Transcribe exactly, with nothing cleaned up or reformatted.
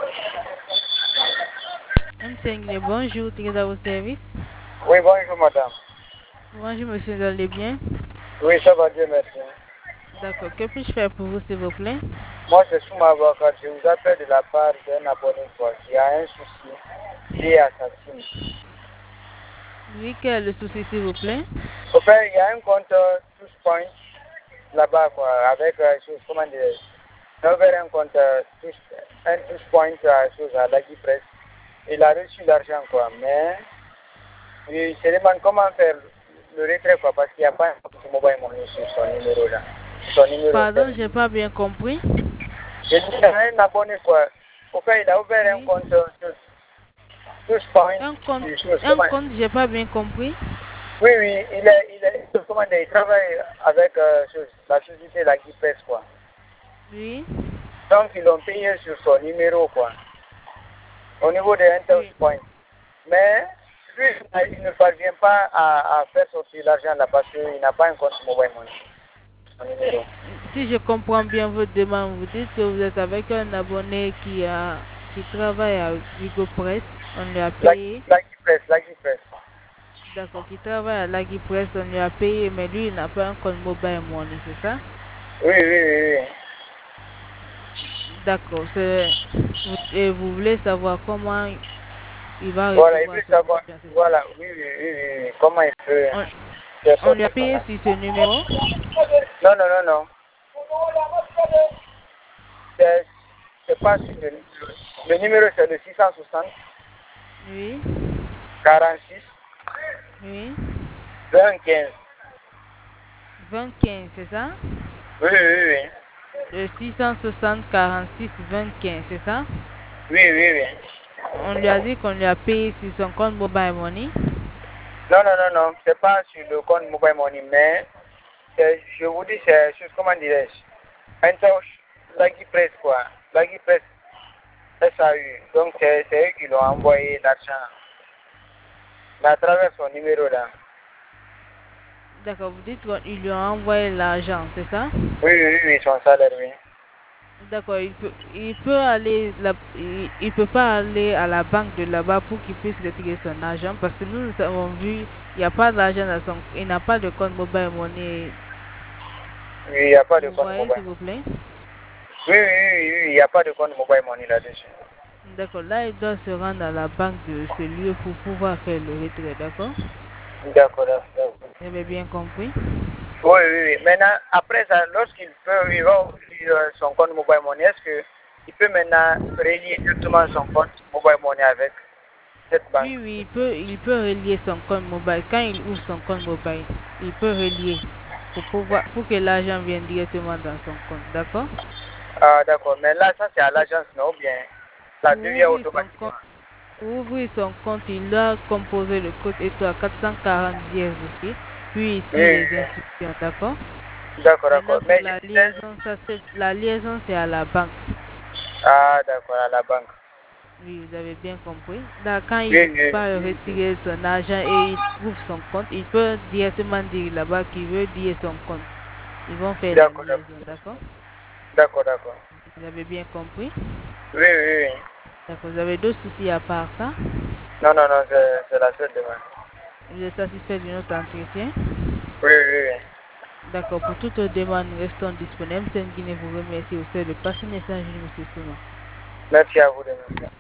M C N Guinée, bonjour, tu es à vos services. Oui, bonjour madame. Bonjour monsieur, vous allez bien? Oui, ça va, Dieu merci. D'accord, que puis-je faire pour vous s'il vous plaît? Moi, je suis ma avocat. Je vous appelle de la part d'un abonné quoi, qui a un souci lié à sa SIM. Oui, quel est le souci s'il vous plaît? Au fait, il y a un compte euh, Touch Point là-bas, quoi, avec, euh, chose, comment dire, il a ouvert un compte euh, touch, un Touch Point euh, chose, à Lucky Press. Il a reçu l'argent, quoi, mais il se demande comment faire le retrait, quoi, parce qu'il n'y a pas un mobile money sur son numéro là. Son numéro. Pardon, j'ai pas bien compris. J'ai dit à un abonné, quoi. Au fait, il a ouvert un Oui. compte euh, sur Touch Point. Un compte, sur chose, un comment- compte, j'ai pas bien compris. Oui, oui, il, est, il, est, comment dire, il travaille avec euh, chose, la société Lucky Press, quoi. Oui. Donc, ils l'ont payé sur son numéro, quoi, au niveau de Intel Oui. Point. Mais, lui, il ne parvient pas à, à faire sortir l'argent là parce qu'il n'a pas un compte mobile money. Son numéro. Si je comprends bien votre demande, vous dites que vous êtes avec un abonné qui a qui travaille à Vigo Press, on lui a Lucky, payé. Lucky Press, Lucky Press. D'accord, qui travaille à Lagui Press, on lui a payé, mais lui il n'a pas un compte mobile money, c'est ça? Oui, oui, oui, oui. D'accord, c'est vous, et vous voulez savoir comment il va Voilà, il recevoir veut son savoir, argent, c'est ça? voilà, oui, oui, oui, oui, oui. Comment il peut On, faire on lui a sortir son payé argent. sur ce numéro? Non, non, non, non. C'est c'est pas sur le, le numéro, c'est le six cent soixante, Oui, quarante-six, oui. vingt, quinze. vingt quinze, c'est ça? Oui, oui, oui. Le six cent soixante quarante-six vingt quinze, c'est ça? Oui, oui, oui. On lui a dit qu'on lui a payé sur son compte mobile money. Non, non, non, non. C'est pas sur le compte mobile money, mais c'est- je vous dis, c'est sur, comment dirais-je, un touch, Lucky Press, quoi. Lucky Press, S A U. Donc, c'est c'est eux qui l'ont envoyé l'argent. Mais à travers son numéro là. D'accord, vous dites qu'ils lui ont envoyé l'argent, c'est ça? Oui, oui, oui, son salaire, oui. D'accord, il peut, il peut aller, là- il, il peut pas aller à la banque de là-bas pour qu'il puisse retirer son argent parce que nous, nous avons vu, il n'y a pas d'argent dans son, il n'a pas de compte mobile money. Oui, il n'y a pas de Vous compte voyez, mobile. s'il vous plaît? Oui, oui, oui, oui, il n'y a pas de compte mobile money là-dessus. D'accord, là, il doit se rendre à la banque de ce lieu pour pouvoir faire le retrait, d'accord? D'accord, d'accord. Vous avez bien compris? Oui, oui, oui. Maintenant, après ça, lorsqu'il peut, il va ouvrir euh, son compte mobile money, est-ce qu'il peut maintenant relier directement son compte mobile money avec cette banque? Oui, oui, il peut, il peut relier son compte mobile. Quand il ouvre son compte mobile, il peut relier pour pouvoir, pour que l'argent vienne directement dans son compte, d'accord? Ah, d'accord. Mais là, ça, c'est à l'agence, non? Ou bien, ça Pour devient ouvrir son automatiquement. compte, pour ouvrir son compte, il doit composer le code étoile quatre cent quarante dièse aussi, puis il Oui, suit oui, les oui. instructions, d'accord? D'accord, Maintenant, d'accord. pour Mais je la disais, liaison, ça c'est la liaison, c'est à la banque. ah, d'accord, à la banque. Oui, vous avez bien compris. Là, quand Oui, il oui, va retirer son argent et il ouvre son compte, il peut directement dire là-bas qu'il veut lier son compte. Ils vont faire la d'accord, d'accord. liaison, d'accord? D'accord, d'accord. Vous avez bien compris? Oui, oui, oui. D'accord, vous avez d'autres soucis à part ça? Non, non, non, c'est c'est la seule demande. Vous êtes satisfait de notre entretien? Oui, oui, oui. D'accord, pour toute demande, nous restons disponibles. C'est Guinée vous remercie aussi de passer le message de M. Souma. Merci à vous de me